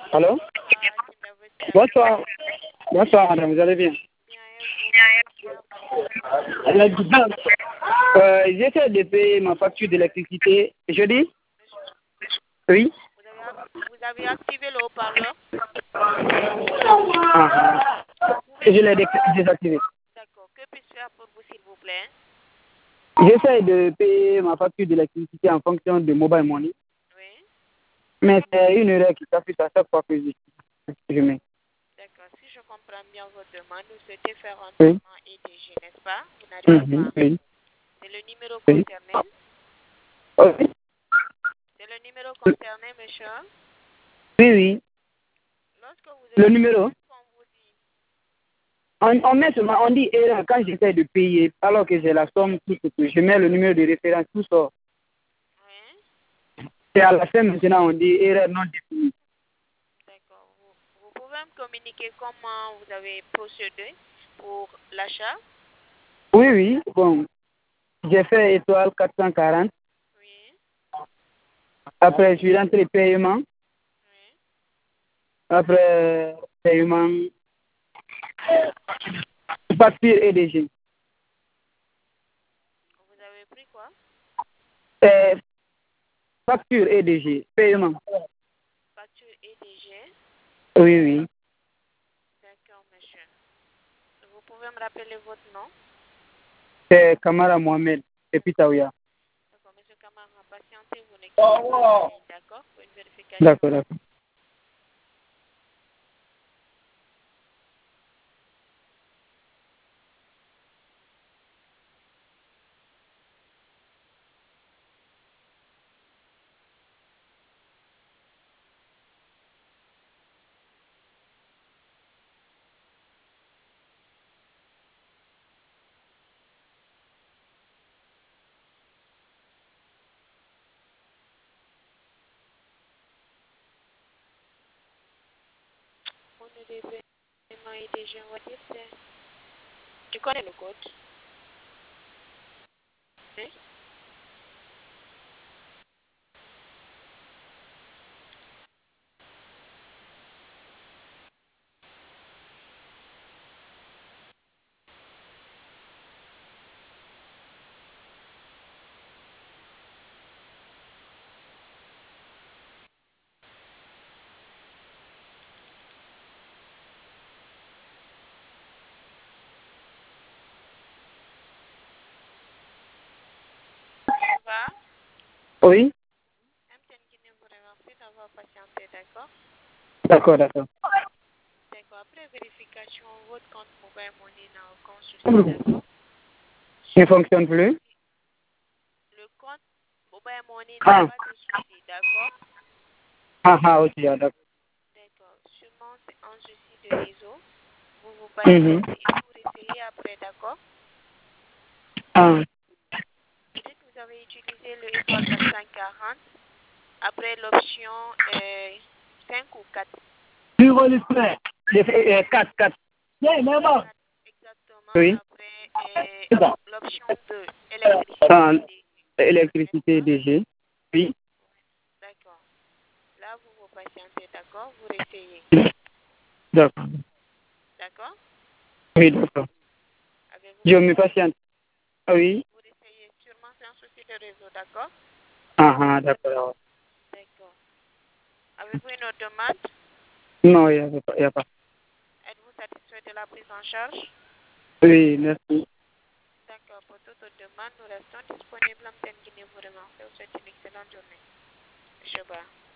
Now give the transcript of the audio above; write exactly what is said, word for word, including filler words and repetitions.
Allô? Bonsoir. Bonsoir, madame, vous allez bien? Euh, J'essaie de payer ma facture d'électricité. Je dis? Oui? Vous avez activé le haut-parleur? Ah, je l'ai dé- désactivé. D'accord. Que puis-je faire pour vous, s'il vous plaît? J'essaie de payer ma facture d'électricité en fonction de mobile money. Oui. Mais c'est une erreur qui s'affiche à chaque fois que je, je mets. D'accord. Si je comprends bien votre demande, vous souhaitez faire un Oui. paiement E D G, n'est-ce pas? Vous n'arrivez Mhm, pas. oui. C'est le numéro Oui. concerné? Oui, C'est le numéro concerné, monsieur? oui, oui. Lorsque vous Le êtes... numéro? qu'on vous dit... On, on met seulement, on dit erreur quand j'essaie de payer, alors que j'ai la somme, tout ce que je mets le numéro de référence, tout ça. Oui. Et à la fin, maintenant, on dit erreur non définie. D'accord. Vous, vous pouvez me communiquer comment vous avez procédé pour l'achat? Oui, oui, bon. J'ai fait étoile quatre cent quarante. Oui. Après, je suis rentré paiement. Oui. Après, paiement, facture E D G. Vous avez pris quoi? Euh, facture E D G, paiement. Facture E D G? Oui, oui. D'accord, monsieur. Vous pouvez me rappeler votre nom? C'est Kamara Mohamed, et Pitaouya. D'accord, monsieur Kamara, patientez, vous ne quittez pas la ligne, d'accord? Pour une vérification. D'accord, d'accord. On ne des paiements E D G, on va dire c'est... Tu connais le code? Hein? Ça va? Oui? M T N Guinée vous remercie d'avoir patienté, d'accord? D'accord, d'accord. D'accord, après vérification, votre compte mobile money n'a aucun souci, d'accord? Il ne fonctionne plus? Le compte mobile money Ah, n'a pas de souci, d'accord? ah, ah, ok, ah, d'accord. D'accord, sûrement c'est un souci de réseau. Vous vous Mhm. patientez et vous essayez après, d'accord? Ah, Peut-être que vous avez utilisé le étoile quatre cent quarante. Après l'option euh, cinq ou quatre. j'ai fait euh, quatre, quatre. quatre exactement. Oui? Après euh, l'option deux, électricité. Ah, électricité D G. Oui? D'accord. Là, vous vous patientez, d'accord? Vous essayez. D'accord. D'accord? Oui, d'accord. Avez-vous Je me patiente. Ah, oui? Vous essayez. Sûrement, c'est un souci de réseau, d'accord? Ah, ah, d'accord. D'accord. Avez-vous une autre demande? Non, il n'y a, pas- il y a pas. Êtes-vous satisfait de la prise en charge? Oui, merci. D'accord. Pour toute autre demande, nous restons disponibles en pleine Guinée. Vous remercie. Vous souhaite une excellente journée. Monsieur Ba.